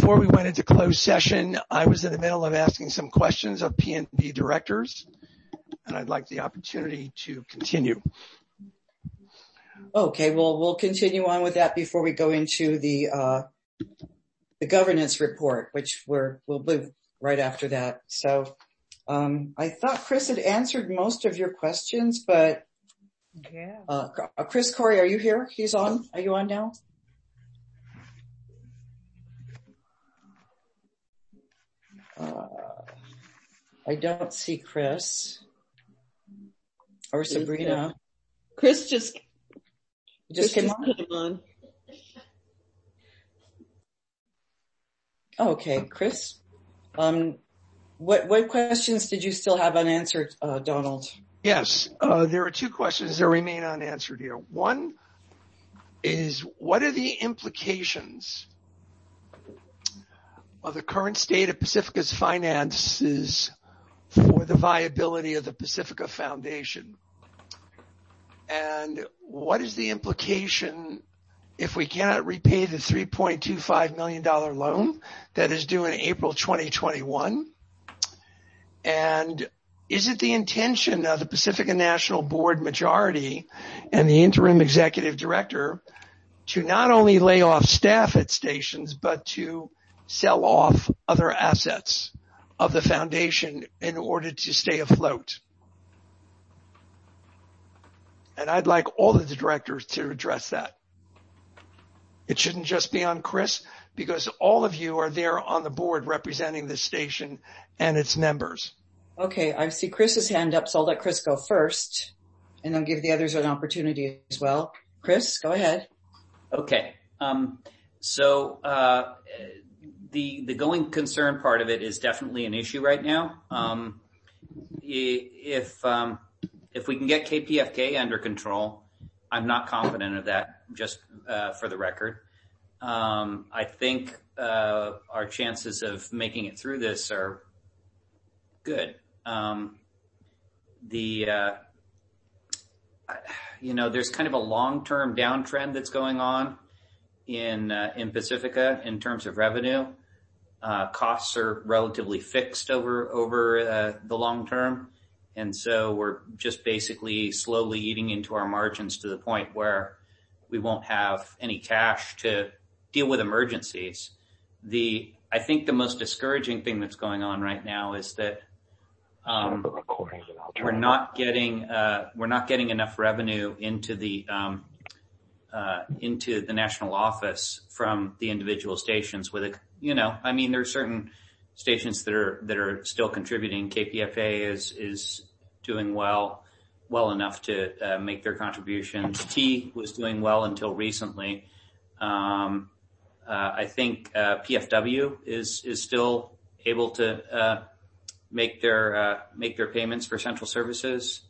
Before we went into closed session, I was in the middle of asking some questions of PNB directors, and I'd like the opportunity to continue. Okay, well, we'll continue on with that before we go into the governance report, which we'll be right after that. So I thought Chris had answered most of your questions, but Chris Corey, are you here? He's on. Are you on now? I don't see Chris or Sabrina. Chris just came on. Okay, Chris. What questions did you still have unanswered, Donald? Yes, there are two questions that remain unanswered here. One is, what are the implications of the current state of Pacifica's finances for the viability of the Pacifica Foundation? And what is the implication if we cannot repay the $3.25 million loan that is due in April 2021? And is it the intention of the Pacifica National Board majority and the interim executive director to not only lay off staff at stations, but to sell off other assets of the foundation in order to stay afloat? And I'd like all of the directors to address that. It shouldn't just be on Chris, because all of you are there on the board representing the station and its members. Okay, I see Chris's hand up, so I'll let Chris go first, and I'll give the others an opportunity as well. Chris, go ahead. Okay. The going concern part of it is definitely an issue right now. If we can get KPFK under control, I'm not confident of that, just for the record. I think our chances of making it through this are good. There's kind of a long-term downtrend that's going on in Pacifica in terms of revenue. Costs are relatively fixed over the long term. And so we're just basically slowly eating into our margins to the point where we won't have any cash to deal with emergencies. I think the most discouraging thing that's going on right now is that we're not getting enough revenue into the national office from the individual stations with there are certain stations that are still contributing. KPFA is doing well enough to make their contributions. T was doing well until recently. I think PFW is still able to make their payments for central services,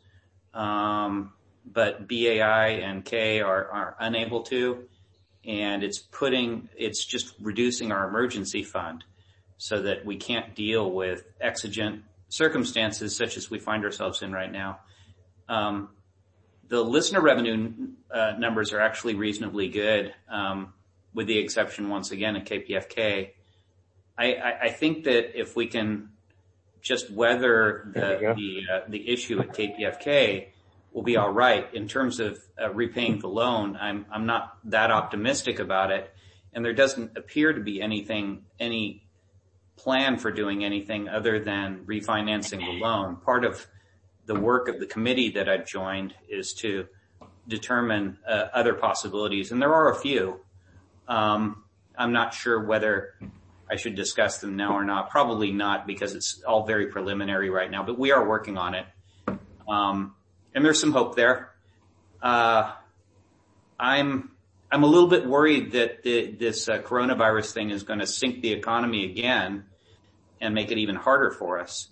but BAI and K are unable to, and it's just reducing our emergency fund so that we can't deal with exigent circumstances such as we find ourselves in right now. The listener revenue numbers are actually reasonably good, with the exception once again of KPFK. I think that if we can just weather the issue at KPFK, we'll be all right. In terms of repaying the loan, I'm not that optimistic about it, and there doesn't appear to be any plan for doing anything other than refinancing the loan. Part of the work of the committee that I've joined is to determine other possibilities, and there are a few. I'm not sure whether I should discuss them now or not. Probably not, because it's all very preliminary right now, but we are working on it. And there's some hope there. I'm a little bit worried that this coronavirus thing is going to sink the economy again and make it even harder for us.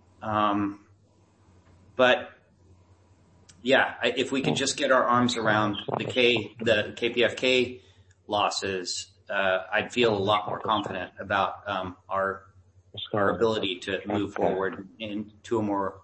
But yeah, if we could just get our arms around the KPFK losses, I'd feel a lot more confident about our ability to move forward into a more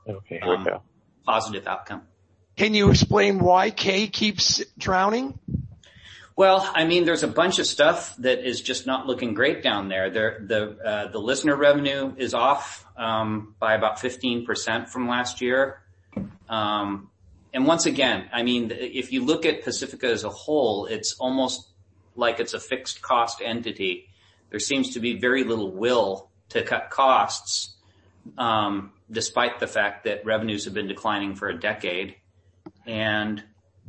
positive outcome. Can you explain why K keeps drowning? Well, I mean, there's a bunch of stuff that is just not looking great down there. The listener revenue is off by about 15% from last year. And once again, I mean, if you look at Pacifica as a whole, it's almost like it's a fixed cost entity. There seems to be very little will to cut costs, despite the fact that revenues have been declining for a decade. And,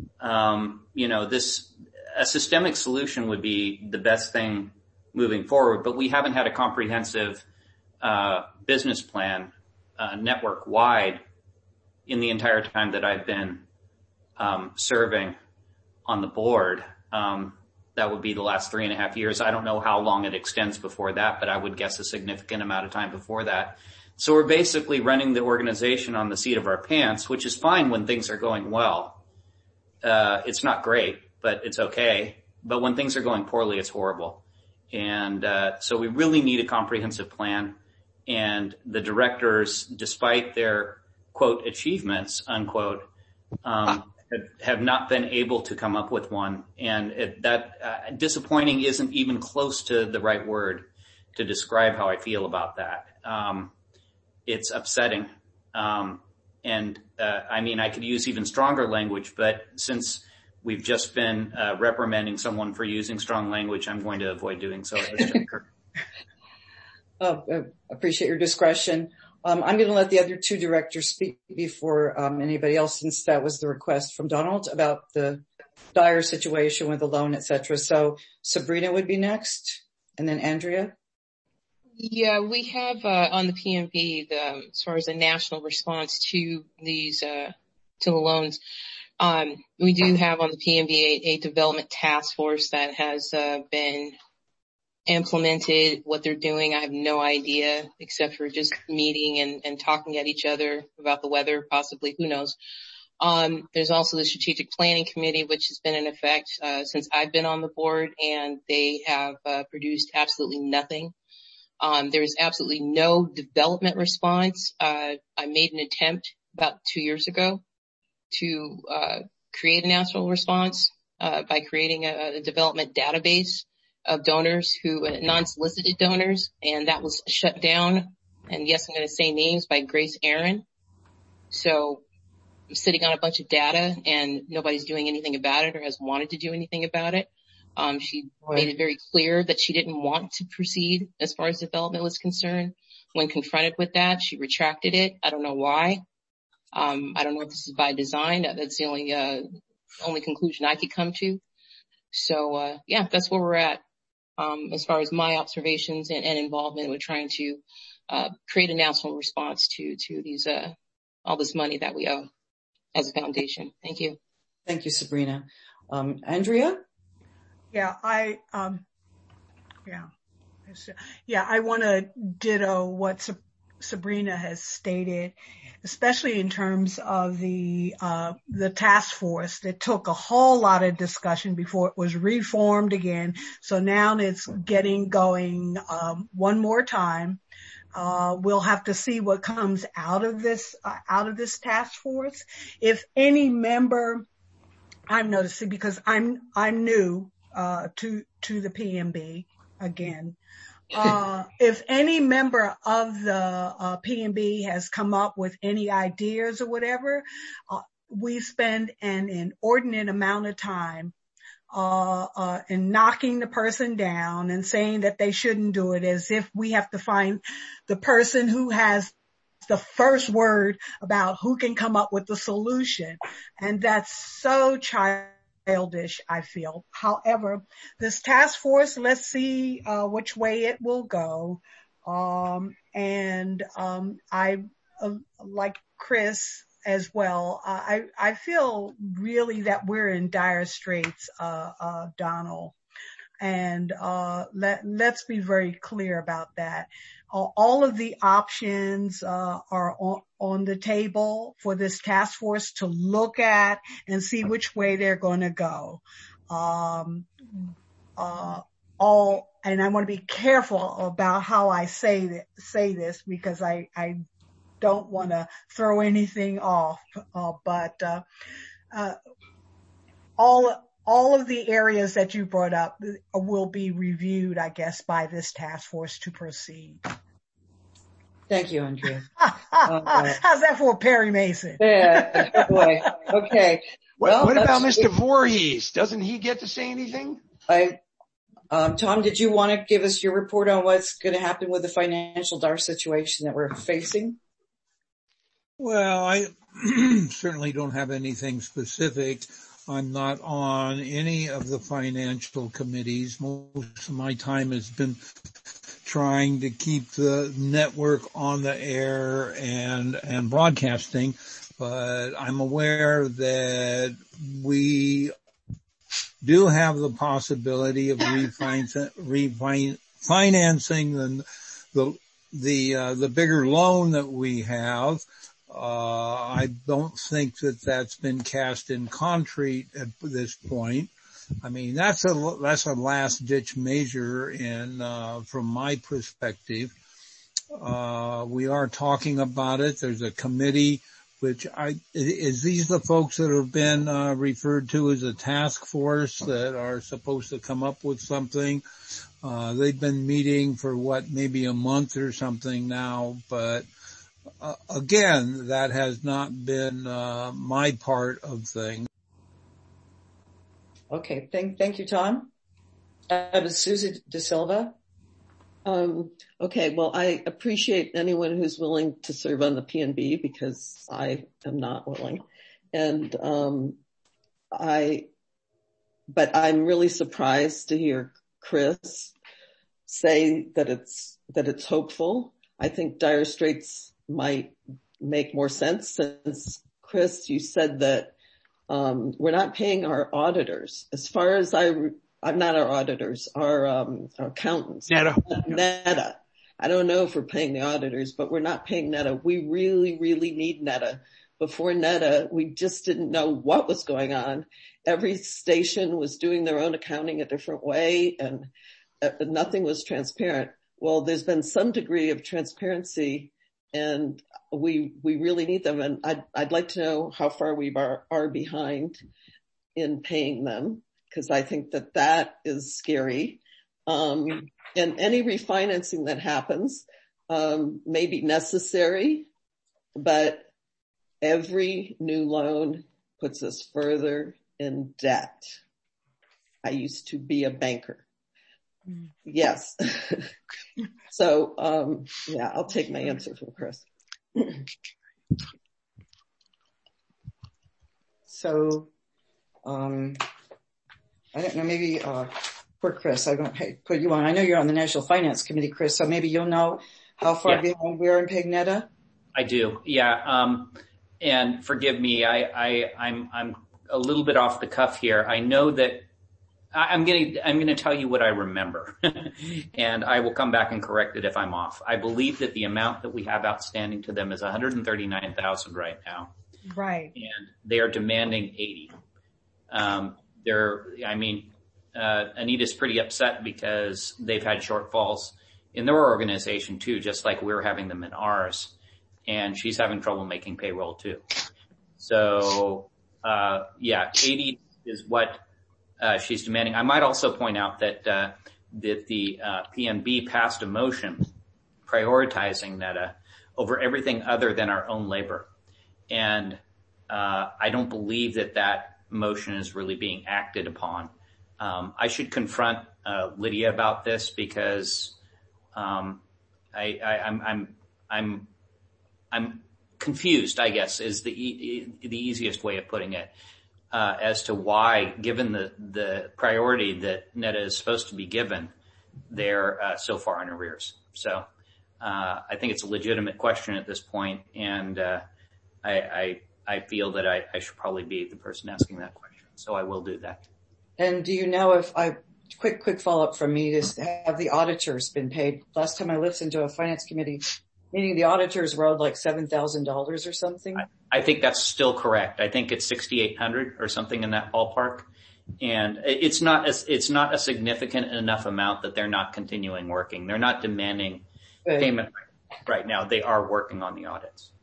a systemic solution would be the best thing moving forward, but we haven't had a comprehensive business plan network wide in the entire time that I've been serving on the board. That would be the last 3.5 years. I don't know how long it extends before that, but I would guess a significant amount of time before that. So we're basically running the organization on the seat of our pants, which is fine when things are going well. It's not great, but it's okay. But when things are going poorly, it's horrible. And so we really need a comprehensive plan. And the directors, despite their, quote, achievements, unquote, have not been able to come up with one. And disappointing isn't even close to the right word to describe how I feel about that. It's upsetting. I mean, I could use even stronger language, but since we've just been reprimanding someone for using strong language, I'm going to avoid doing so. Appreciate your discretion. I'm going to let the other two directors speak before anybody else, since that was the request from Donald about the dire situation with the loan, et cetera. So Sabrina would be next, and then Andrea. Yeah, we have on the PMB, as far as the national response to these to the loans, we do have on the PMB a development task force that has been implemented. What they're doing, I have no idea, except for just meeting and talking at each other about the weather, possibly, who knows. There's also the strategic planning committee, which has been in effect since I've been on the board, and they have produced absolutely nothing. There's absolutely no development response. I made an attempt about 2 years ago to create a national response by creating a development database of donors non-solicited donors, and that was shut down. And yes, I'm going to say names, by Grace Aaron. So I'm sitting on a bunch of data and nobody's doing anything about it or has wanted to do anything about it. She made it very clear that she didn't want to proceed as far as development was concerned. When confronted with that, she retracted it. I don't know why. I don't know if this is by design. That's the only conclusion I could come to. So, yeah, that's where we're at. As far as my observations and involvement with trying to create a national response to these all this money that we owe as a foundation. Thank you. Thank you, Sabrina. Andrea? Yeah, I want to ditto what Sabrina has stated, especially in terms of the task force that took a whole lot of discussion before it was reformed again. So now it's getting going one more time. We'll have to see what comes out of this task force. If any member, I'm noticing because I'm new to the PMB again. If any member of the PMB has come up with any ideas or whatever, we spend an inordinate amount of time in knocking the person down and saying that they shouldn't do it, as if we have to find the person who has the first word about who can come up with the solution. And that's so childish, I feel. However, this task force, let's see which way it will go. I like Chris as well. I feel really that we're in dire straits, Donald. And let's be very clear about that. All of the options are on the table for this task force to look at and see which way they're going to go. And I want to be careful about how I say this because I don't want to throw anything off. But all all of the areas that you brought up will be reviewed, I guess, by this task force to proceed. Thank you, Andrea. How's that for Perry Mason? Yeah, oh boy. Okay. Well, what about Mr. Voorhees? Doesn't he get to say anything? Tom, did you want to give us your report on what's going to happen with the financial dire situation that we're facing? Well, I certainly don't have anything specific. I'm not on any of the financial committees. Most of my time has been trying to keep the network on the air and broadcasting, but I'm aware that we do have the possibility of refinancing the bigger loan that we have. I don't think that that's been cast in concrete at this point. I mean, that's a last ditch measure from my perspective. We are talking about it. There's a committee is these the folks that have been referred to as a task force that are supposed to come up with something? They've been meeting for maybe a month or something now, but again, that has not been my part of things. Okay, thank you, Tom. Susan De Silva. Okay, well, I appreciate anyone who's willing to serve on the PNB because I am not willing. And, but I'm really surprised to hear Chris say that it's hopeful. I think dire straits might make more sense since, Chris, you said that, we're not paying our auditors. As far as I'm not our auditors, our accountants. Netta. I don't know if we're paying the auditors, but we're not paying Netta. We really, really need Netta. Before Netta, we just didn't know what was going on. Every station was doing their own accounting a different way and nothing was transparent. Well, there's been some degree of transparency and we really need them. And I'd like to know how far we are behind in paying them, because I think that is scary. And any refinancing that happens may be necessary, but every new loan puts us further in debt. I used to be a banker. Yes. So, yeah, I'll take my answer from Chris. So, I don't know, maybe, for Chris, I don't put you on. I know you're on the National Finance Committee, Chris, so maybe you'll know how far behind we are in paying Netta. I do. Yeah. And forgive me, I'm a little bit off the cuff here. I know that I'm going to tell you what I remember and I will come back and correct it if I'm off. I believe that the amount that we have outstanding to them is $139,000 right now. Right. And they are demanding 80. Anita's pretty upset because they've had shortfalls in their organization too, just like we're having them in ours. And she's having trouble making payroll too. So, 80 is what, she's demanding. I might also point out that the PNB passed a motion prioritizing Netta over everything other than our own labor. And, I don't believe that motion is really being acted upon. I should confront Lydia about this because I'm confused, I guess, is the easiest way of putting it, as to why, given the priority that Netta is supposed to be given, they're so far in arrears. So I think it's a legitimate question at this point, and I feel that I should probably be the person asking that question. So I will do that. And do you know if quick follow-up from me is, have the auditors been paid? Last time I listened to a finance committee meeting, the auditors were owed like $7,000 or something. I think that's still correct. I think it's $6,800 or something in that ballpark. And it's not a significant enough amount that they're not continuing working. They're not demanding payment right now. They are working on the audits.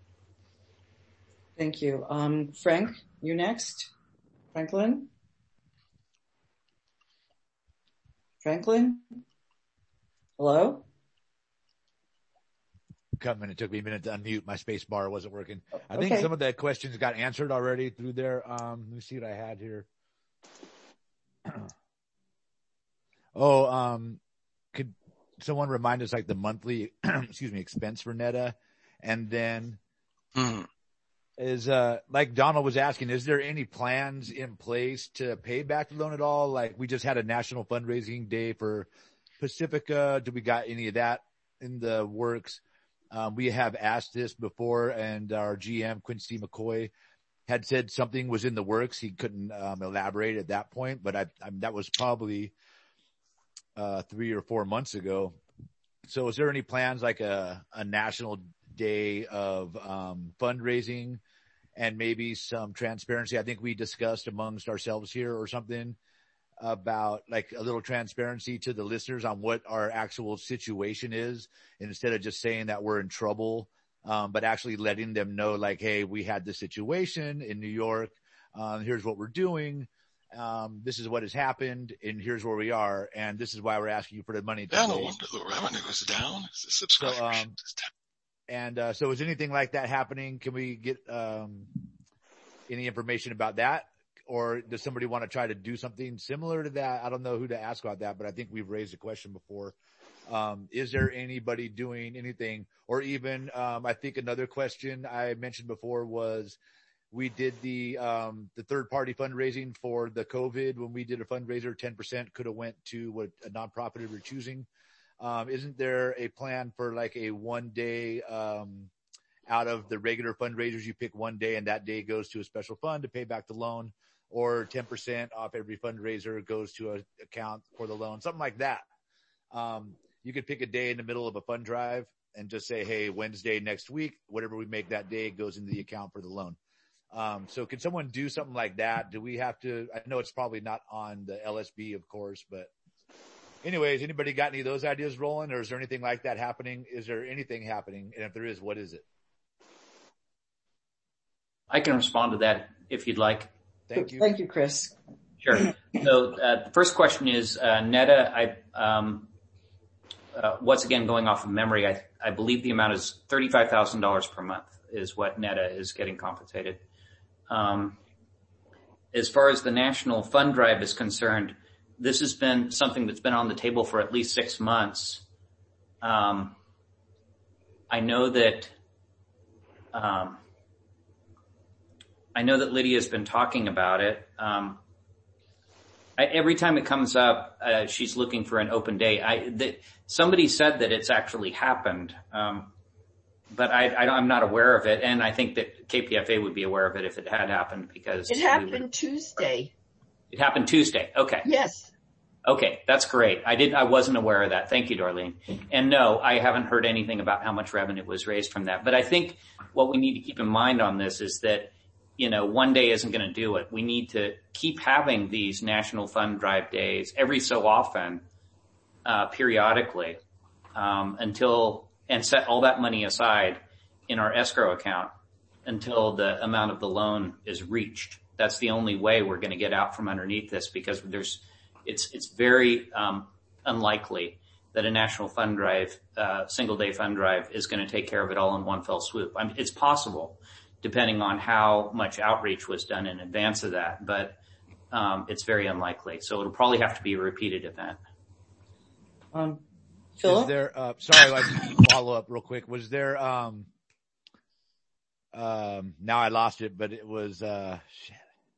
Thank you. Frank, you next. Franklin? Franklin? Hello? Coming. It took me a minute to unmute. My space bar wasn't working. I Okay. think some of the questions got answered already through there. Let me see what I had here. Could someone remind us like the monthly, expense for NEDA? And then is, like Donald was asking, is there any plans in place to pay back the loan at all? Like we just had a national fundraising day for Pacifica. Do we got any of that in the works? We have asked this before, and our GM, Quincy McCoy, had said something was in the works. He couldn't elaborate at that point, but that was probably 3 or 4 months ago. So is there any plans like a national day of fundraising and maybe some transparency? I think we discussed amongst ourselves here or something about like a little transparency to the listeners on what our actual situation is, instead of just saying that we're in trouble, but actually letting them know like, hey, we had this situation in New York. Here's what we're doing. This is what has happened, and here's where we are, and this is why we're asking you for the money today. Yeah, no wonder the revenue is down. The subscribership is down. So is anything like that happening? Can we get any information about that? Or does somebody want to try to do something similar to that? I don't know who to ask about that, but I think we've raised a question before. Is there anybody doing anything? Or even, I think another question I mentioned before was we did the third party fundraising for the COVID. When we did a fundraiser, 10% could have went to what a nonprofit we were choosing. Isn't there a plan for like a 1 day, out of the regular fundraisers, you pick 1 day and that day goes to a special fund to pay back the loan? Or 10% off every fundraiser goes to an account for the loan, something like that. You could pick a day in the middle of a fund drive and just say, hey, Wednesday next week, whatever we make that day goes into the account for the loan. So can someone do something like that? Do we have to, I know it's probably not on the LSB, of course, but anyways, anybody got any of those ideas rolling, or is there anything like that happening? Is there anything happening? And if there is, what is it? I can respond to that if you'd like. Thank you. Thank you, Chris. Sure. So the first question is NEDA. Once again, going off of memory, I believe the amount is $35,000 per month is what NEDA is getting compensated. As far as the National Fund Drive is concerned, this has been something that's been on the table for at least 6 months. I know that Lydia has been talking about it. Every time it comes up, she's looking for an open day. Somebody said that it's actually happened, but I'm not aware of it. And I think that KPFA would be aware of it if it had happened, because it happened Tuesday. It happened Tuesday. Okay. Yes. Okay. That's great. I wasn't aware of that. Thank you, Darlene. And no, I haven't heard anything about how much revenue was raised from that. But I think what we need to keep in mind on this is that, 1 day isn't going to do it. We need to keep having these National Fund Drive days every so often, periodically, and set all that money aside in our escrow account until the amount of the loan is reached. That's the only way we're going to get out from underneath this, because it's very, unlikely that a National Fund Drive, single day fund drive is going to take care of it all in one fell swoop. I mean, it's possible, depending on how much outreach was done in advance of that, but it's very unlikely. So it'll probably have to be a repeated event. Philip? Is there, sorry, I just follow up real quick. Was there, now I lost it, but it was, shit.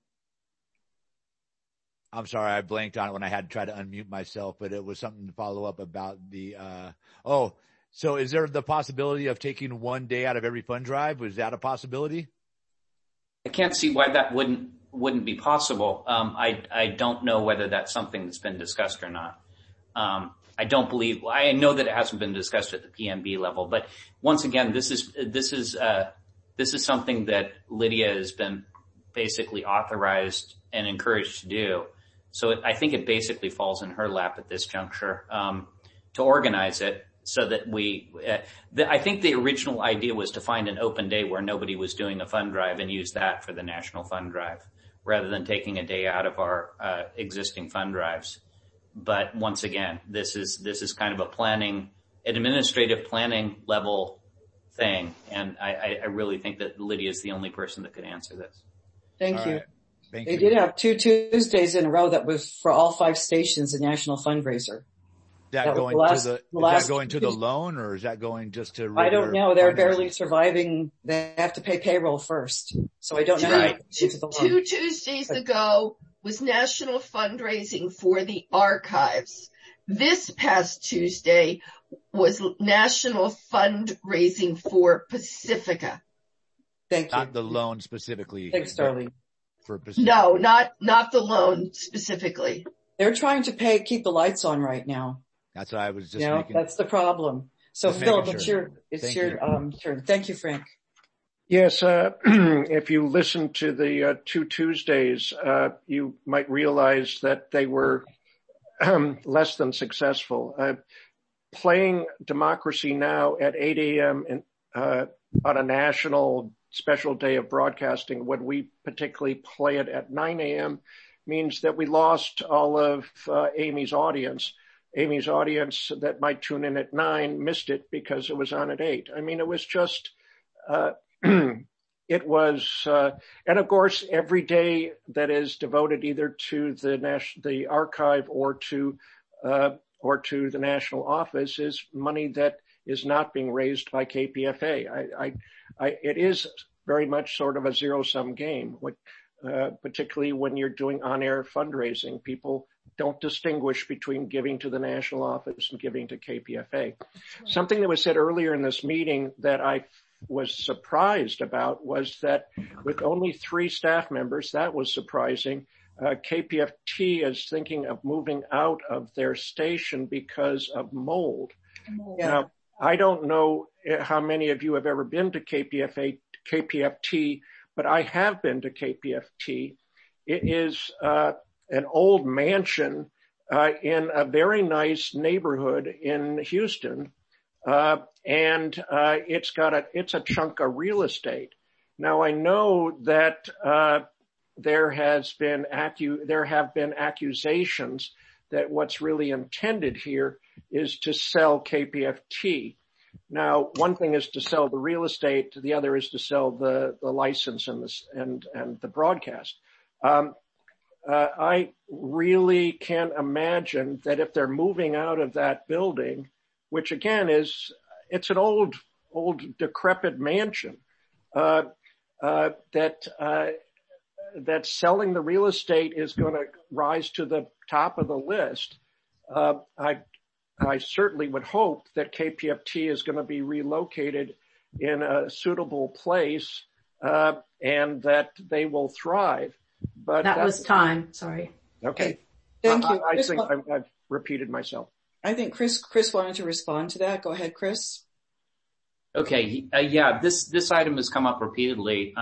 I'm sorry, I blanked on it when I had to try to unmute myself, but it was something to follow up about the, so is there the possibility of taking 1 day out of every fund drive? Was that a possibility? I can't see why that wouldn't be possible. I don't know whether that's something that's been discussed or not. I know that it hasn't been discussed at the PMB level, but once again, this is something that Lydia has been basically authorized and encouraged to do. So I think it basically falls in her lap at this juncture, to organize it. So that I think the original idea was to find an open day where nobody was doing a fund drive and use that for the National Fund Drive, rather than taking a day out of our existing fund drives. But once again, this is kind of an administrative planning level thing. And I really think that Lydia is the only person that could answer this. Thank you. Right. Thank They you. did have 2 Tuesdays in a row that was for all 5 stations, a national fundraiser. Is that going to the loan, or is that going just to? I don't know. They're barely surviving. They have to pay payroll first. So I don't know. Right. 2 Tuesdays ago was national fundraising for the archives. This past Tuesday was national fundraising for Pacifica. Thank you. Not the loan specifically. Thanks, Darlene. For Pacifica. No, not the loan specifically. They're trying to keep the lights on right now. That's what I was just that's the problem. So Philip, it's your turn. Thank you, Frank. Yes, if you listen to the 2 Tuesdays, you might realize that they were less than successful. Playing Democracy Now! At 8 a.m. On a national special day of broadcasting, when we particularly play it at 9 a.m., means that we lost all of Amy's audience. Amy's audience that might tune in at 9 missed it because it was on at 8. I mean, it was just, it was, and of course, every day that is devoted either to the archive or to the national office is money that is not being raised by KPFA. It is very much sort of a zero-sum game, particularly when you're doing on-air fundraising. People don't distinguish between giving to the national office and giving to KPFA. Something that was said earlier in this meeting that I was surprised about was that with only 3 staff members, that was surprising. KPFT is thinking of moving out of their station because of mold. Yeah. Now, I don't know how many of you have ever been to KPFT, but I have been to KPFT. It is an old mansion in a very nice neighborhood in Houston, and it's a chunk of real estate. Now I know that there have been accusations that what's really intended here is to sell KPFT. Now, one thing is to sell the real estate, the other is to sell the license and the broadcast. I really can't imagine that if they're moving out of that building, which again it's an old decrepit mansion, that selling the real estate is going to rise to the top of the list. I certainly would hope that KPFT is going to be relocated in a suitable place, and that they will thrive. But that was time. Sorry. Okay. Thank you. I think I've repeated myself. I think Chris wanted to respond to that. Go ahead, Chris. Okay. This item has come up repeatedly,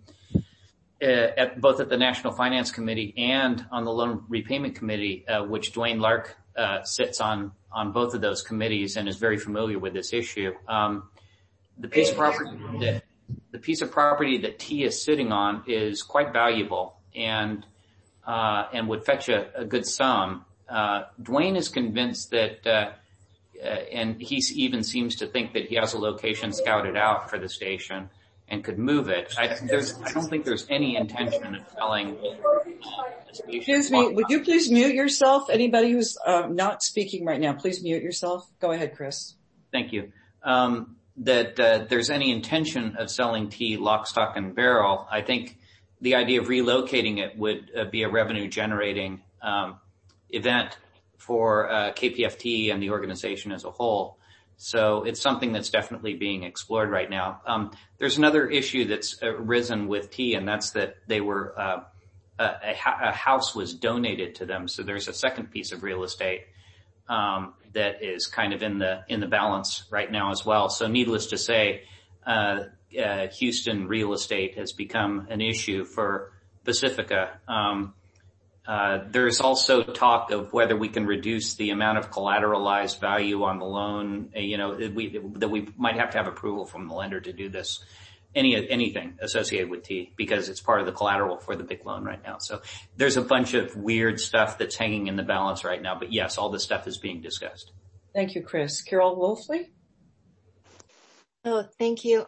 both at the National Finance Committee and on the Loan Repayment Committee, which Dwayne Lark sits on both of those committees and is very familiar with this issue. The piece of property that T is sitting on is quite valuable and would fetch a good sum. Dwayne is convinced that, and he even seems to think that he has a location scouted out for the station and could move it. I don't think there's any intention of selling the station. Excuse me, would you please mute yourself? Anybody who's not speaking right now, please mute yourself. Go ahead, Chris. Thank you. That there's any intention of selling T lock, stock, and barrel. I think the idea of relocating it would be a revenue-generating event for KPFT and the organization as a whole. So it's something that's definitely being explored right now. There's another issue that's arisen with T, and that's that they were a house was donated to them. So there's a second piece of real estate that is kind of in the balance right now as well. So needless to say, Houston real estate has become an issue for Pacifica. There's also talk of whether we can reduce the amount of collateralized value on the loan, that we might have to have approval from the lender to do this. anything associated with T, because it's part of the collateral for the big loan right now. So there's a bunch of weird stuff that's hanging in the balance right now. But yes, all this stuff is being discussed. Thank you, Chris. Carol Wolfley? Oh, thank you.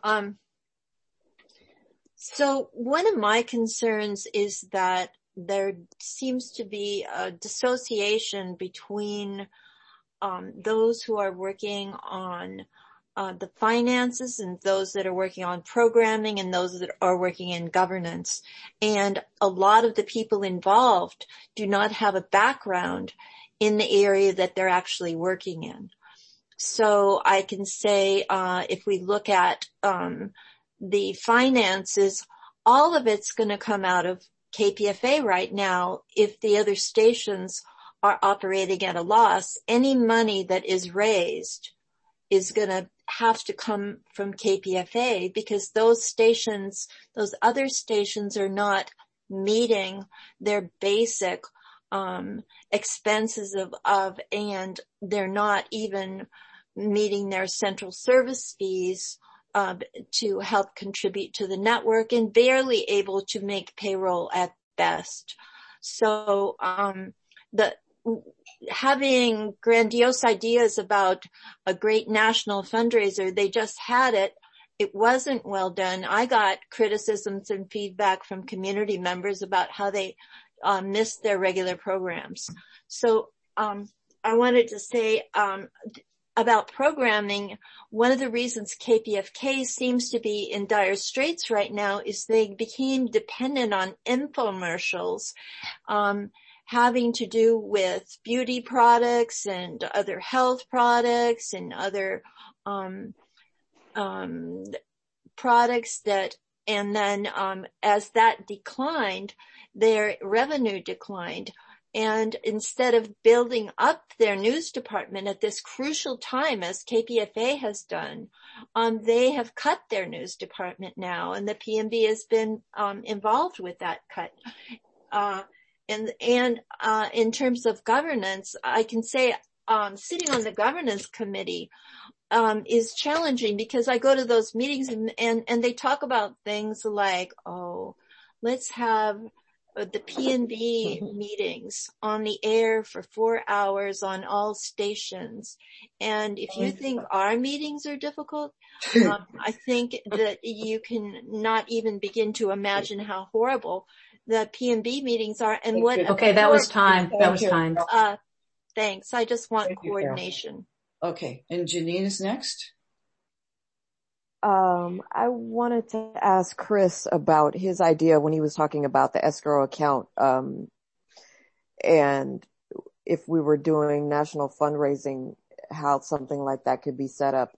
So one of my concerns is that there seems to be a dissociation between those who are working on the finances and those that are working on programming and those that are working in governance. And a lot of the people involved do not have a background in the area that they're actually working in. So I can say, if we look at the finances, all of it's going to come out of KPFA right now. If the other stations are operating at a loss, any money that is raised is going to have to come from KPFA, because those stations, those other stations, are not meeting their basic expenses of, and they're not even meeting their central service fees to help contribute to the network, and barely able to make payroll at best. So having grandiose ideas about a great national fundraiser, they just had it. It wasn't well done. I got criticisms and feedback from community members about how they missed their regular programs. So I wanted to say about programming, one of the reasons KPFK seems to be in dire straits right now is they became dependent on infomercials, having to do with beauty products and other health products and other products that, and then as that declined, their revenue declined. And instead of building up their news department at this crucial time, as KPFA has done, they have cut their news department now, and the PMB has been involved with that cut. And in terms of governance, I can say sitting on the governance committee is challenging, because I go to those meetings and they talk about things like, oh, let's have the PNB meetings on the air for 4 hours on all stations. And if you think our meetings are difficult, I think that you can not even begin to imagine how horrible the PNB meetings are. And what? Okay, that was time. That was time. Thanks. I just want coordination. Okay. And Janine is next. I wanted to ask Chris about his idea when he was talking about the escrow account, and if we were doing national fundraising, how something like that could be set up,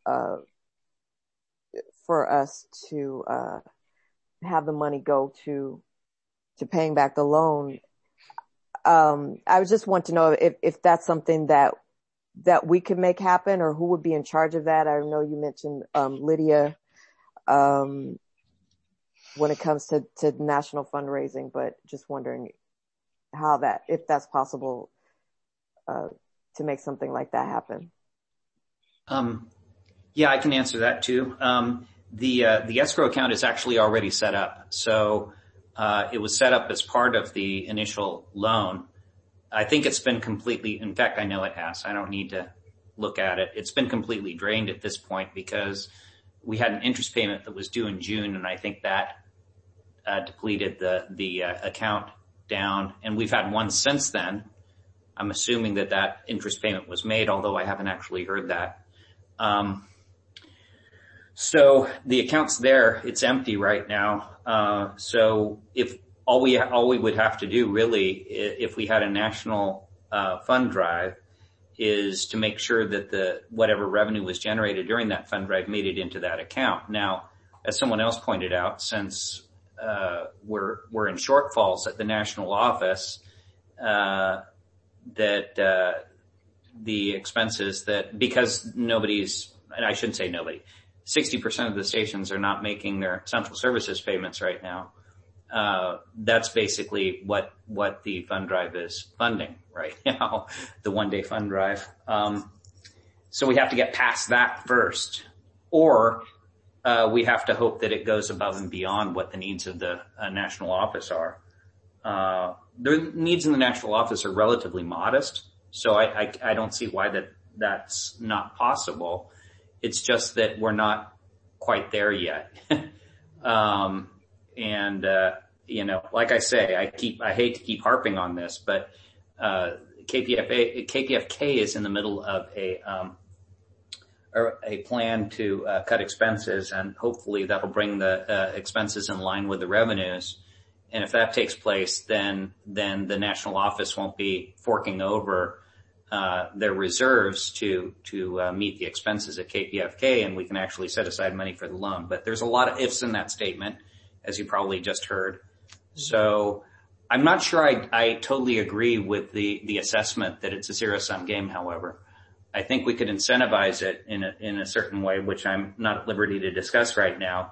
for us to, have the money go to paying back the loan. I would just want to know if that's something that we could make happen, or who would be in charge of that. I know you mentioned Lydia when it comes to national fundraising, but just wondering if that's possible to make something like that happen. Yeah, I can answer that too. The escrow account is actually already set up. So it was set up as part of the initial loan. I think it's been completely, in fact, I know it has. I don't need to look at it. It's been completely drained at this point, because we had an interest payment that was due in June, and I think that depleted the account down. And we've had one since then. I'm assuming that interest payment was made, although I haven't actually heard that. So the account's there. It's empty right now. So if all we would have to do really, if we had a national fund drive, is to make sure that whatever revenue was generated during that fund drive made it into that account. Now, as someone else pointed out, since we're in shortfalls at the national office, that the expenses because nobody's, and I shouldn't say nobody, 60% of the stations are not making their central services payments right now. That's basically what the fund drive is funding right now, the one-day fund drive. So we have to get past that first, or we have to hope that it goes above and beyond what the needs of the national office are. The needs in the national office are relatively modest, so I don't see why that's not possible. It's just that we're not quite there yet. Like I say, I hate to keep harping on this, but KPFK is in the middle of a plan to cut expenses, and hopefully that'll bring the expenses in line with the revenues. And if that takes place, then the national office won't be forking over their reserves to meet the expenses at KPFK, and we can actually set aside money for the loan. But there's a lot of ifs in that statement, as you probably just heard. So I'm not sure I totally agree with the assessment that it's a zero-sum game, however. I think we could incentivize it in a certain way, which I'm not at liberty to discuss right now,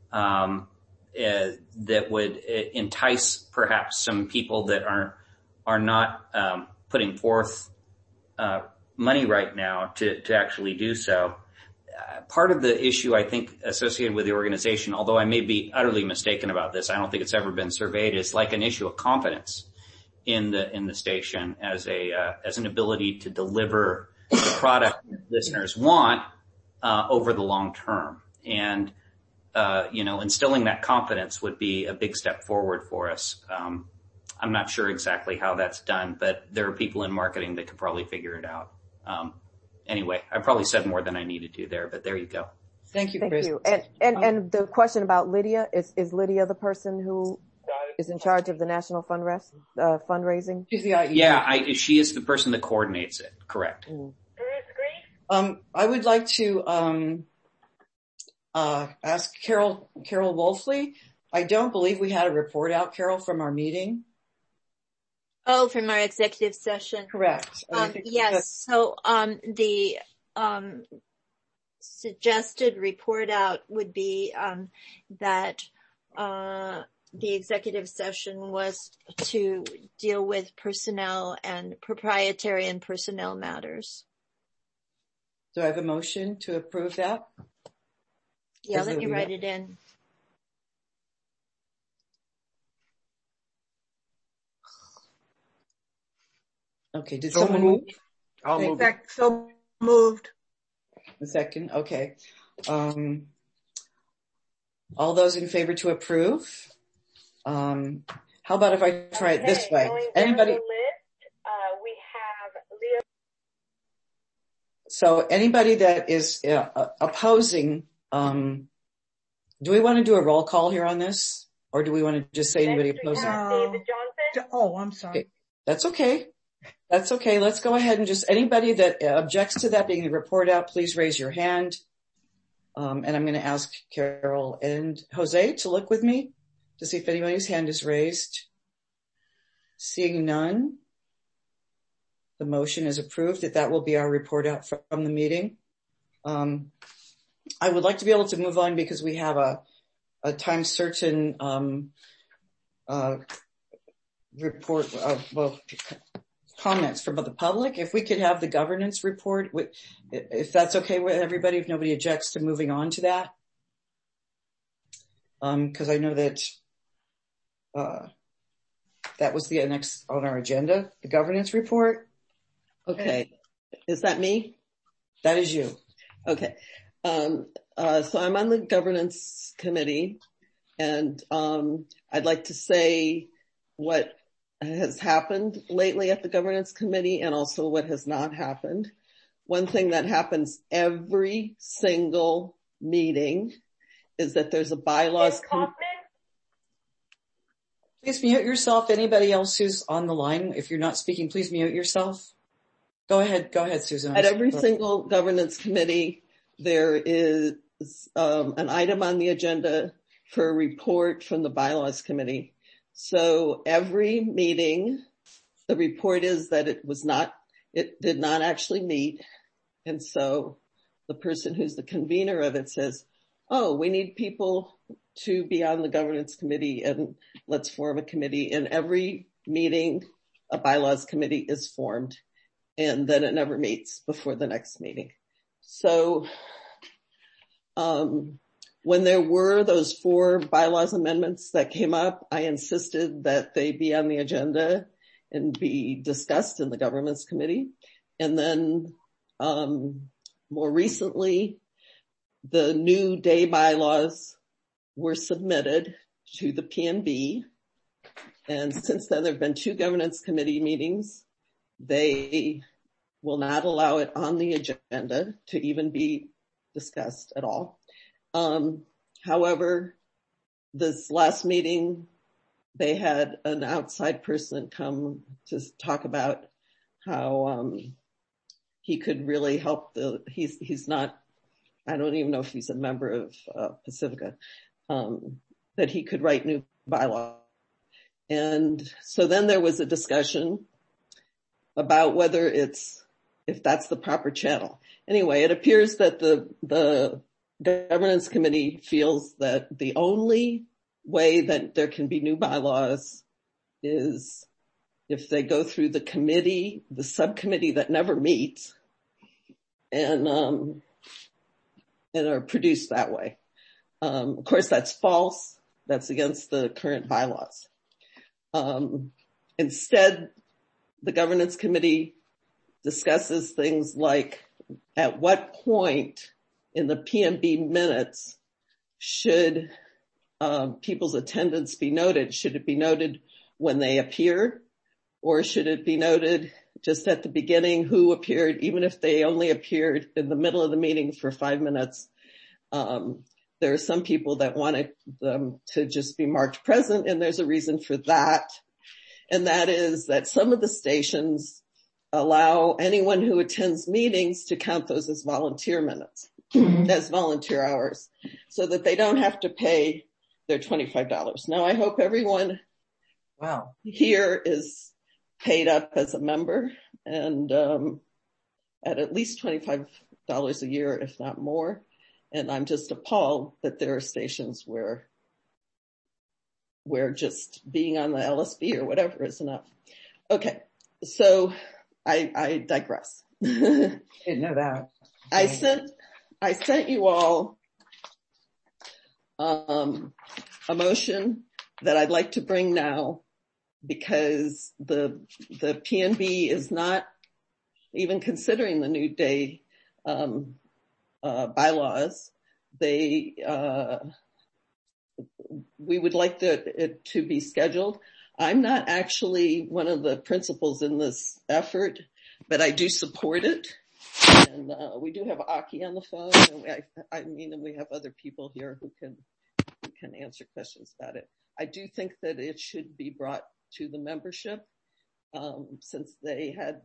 that would entice perhaps some people that are not putting forth money right now to actually do so. Part of the issue, I think, associated with the organization, although I may be utterly mistaken about this, I don't think it's ever been surveyed, is like an issue of confidence in the station as an ability to deliver the product that listeners want over the long term. And instilling that confidence would be a big step forward for us. I'm not sure exactly how that's done, but there are people in marketing that could probably figure it out. Anyway, I probably said more than I needed to there, but there you go. Thank you, Chris. And the question about Lydia, is Lydia the person who is in charge of the national fundraising? Yeah, she is the person that coordinates it. Correct. I would like to ask Carol Wolfley. I don't believe we had a report out, Carol, from our meeting. Oh, from our executive session. Correct. Yes. So the suggested report out would be that the executive session was to deal with personnel and proprietary and personnel matters. Do I have a motion to approve that? Yeah, let me write it in. Okay, did someone move? I'll move. So moved. A second, okay. All those in favor to approve? How about if I try it this way? Anybody? We have Leo. So anybody that is opposing, do we want to do a roll call here on this? Or do we want to just say anybody opposing? David Johnson. Oh, I'm sorry. Okay. That's okay. That's okay. Let's go ahead and just anybody that objects to that being the report out, please raise your hand. And I'm going to ask Carol and Jose to look with me to see if anybody's hand is raised. Seeing none, the motion is approved that will be our report out from the meeting. I would like to be able to move on because we have a time certain report of comments from the public. If we could have the governance report, if that's okay with everybody, if nobody objects to moving on to that. Because I know that that was the next on our agenda, the governance report. Okay. Is that me? That is you. Okay. So I'm on the governance committee, and I'd like to say what has happened lately at the governance committee and also what has not happened. One thing that happens every single meeting is that there's a bylaws. Please mute yourself. Anybody else who's on the line, if you're not speaking, please mute yourself. Go ahead, Susan. At every single governance committee, there is an item on the agenda for a report from the bylaws committee. So every meeting, the report is that it did not actually meet. And so the person who's the convener of it says, oh, we need people to be on the governance committee and let's form a committee. And every meeting, a bylaws committee is formed, and then it never meets before the next meeting. So When there were those 4 bylaws amendments that came up, I insisted that they be on the agenda and be discussed in the governance committee. And then more recently, the new day bylaws were submitted to the PNB. And since then, there have been 2 governance committee meetings. They will not allow it on the agenda to even be discussed at all. However, this last meeting, they had an outside person come to talk about how he could really help he's not, I don't even know if he's a member of Pacifica, that he could write new bylaws. And so then there was a discussion about whether if that's the proper channel. Anyway, it appears that the governance committee feels that the only way that there can be new bylaws is if they go through the committee, the subcommittee that never meets, and are produced that way. Of course, that's false. That's against the current bylaws. Instead, the governance committee discusses things like at what point in the PNB minutes should people's attendance be noted? Should it be noted when they appear, or should it be noted just at the beginning who appeared, even if they only appeared in the middle of the meeting for 5 minutes? There are some people that wanted them to just be marked present, and there's a reason for that. And that is that some of the stations allow anyone who attends meetings to count those as volunteer minutes, as volunteer hours, so that they don't have to pay their $25. Now, I hope everyone here is paid up as a member and at least $25 a year, if not more. And I'm just appalled that there are stations where just being on the LSB or whatever is enough. Okay, so I digress. Didn't know that. I sent you all a motion that I'd like to bring now because the PNB is not even considering the new day bylaws. We would like it to be scheduled. I'm not actually one of the principals in this effort, but I do support it. And we do have Aki on the phone, and we have other people here who can answer questions about it. I do think that it should be brought to the membership, since they had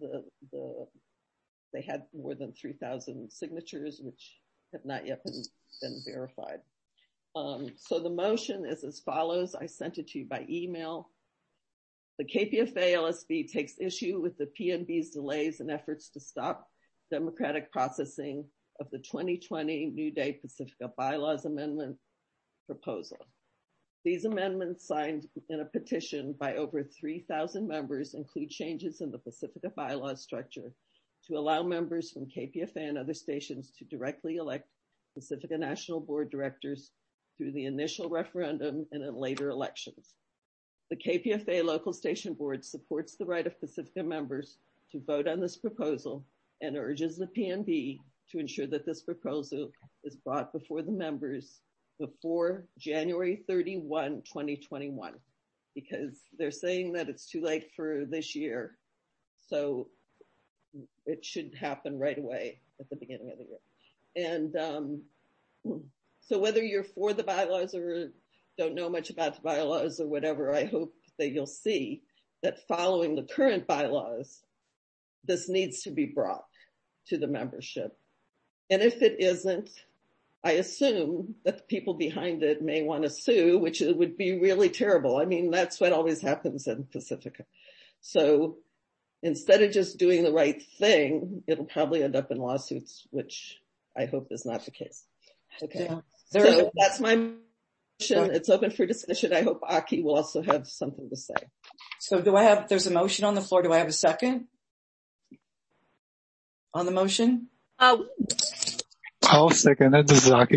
they had more than 3,000 signatures, which have not yet been verified. So the motion is as follows. I sent it to you by email. The KPFA-LSB takes issue with the PNB's delays and efforts to stop democratic processing of the 2020 New Day Pacifica Bylaws Amendment proposal. These amendments signed in a petition by over 3,000 members include changes in the Pacifica bylaws structure to allow members from KPFA and other stations to directly elect Pacifica National Board directors through the initial referendum and in later elections. The KPFA local station board supports the right of Pacifica members to vote on this proposal and urges the PNB to ensure that this proposal is brought before the members before January 31, 2021, because they're saying that it's too late for this year. So it should happen right away at the beginning of the year. And so whether you're for the bylaws or don't know much about the bylaws or whatever, I hope that you'll see that following the current bylaws, this needs to be brought to the membership. And if it isn't, I assume that the people behind it may want to sue, which would be really terrible. I mean, that's what always happens in Pacifica. So instead of just doing the right thing, it'll probably end up in lawsuits, which I hope is not the case. Okay. Yeah. So that's my motion. It's open for discussion. I hope Aki will also have something to say. So there's a motion on the floor. Do I have a second on the motion? I'll second it. This is Aki.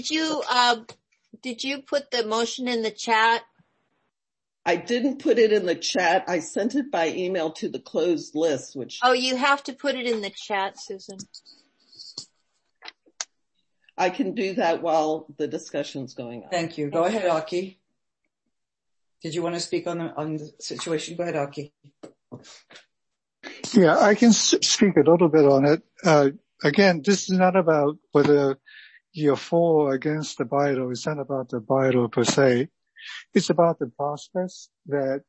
Did you put the motion in the chat? I didn't put it in the chat. I sent it by email to the closed list, which... Oh, you have to put it in the chat, Susan. I can do that while the discussion's going on. Thank you. Go ahead, Aki. Did you want to speak on the situation? Go ahead, Aki. Yeah, I can speak a little bit on it. Again, this is not about whether you're for or against the bylaw. It's not about the bylaw per se. It's about the process that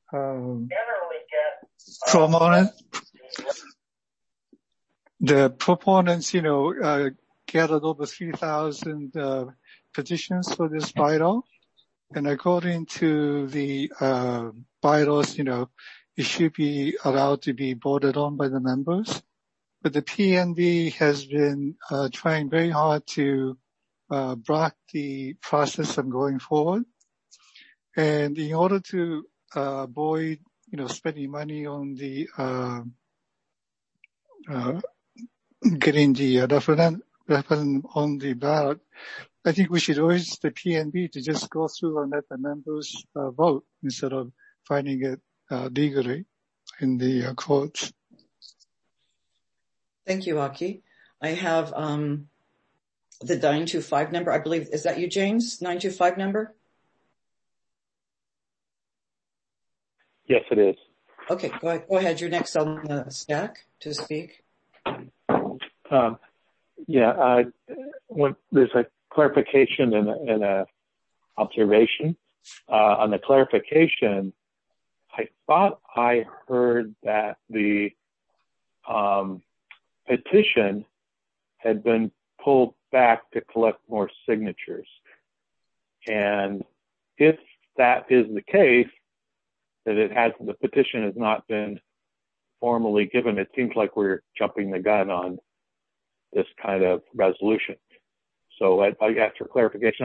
the proponents, gathered over 3,000 petitions for this bylaw. And according to the bylaws, it should be allowed to be voted on by the members. But the PNB has been trying very hard to block the process from going forward. And in order to avoid, spending money on the getting the referendum on the ballot, I think we should urge the PNB to just go through and let the members vote instead of finding it legally in the courts. Thank you, Aki. I have the 925 number. I believe, is that you, James? 925 number? Yes, it is. Okay, go ahead. You're next on the stack to speak. When there's a clarification and a observation. On the clarification, I thought I heard that the petition had been pulled back to collect more signatures. And if that is the case, that the petition has not been formally given, it seems like we're jumping the gun on this kind of resolution. So I asked for clarification.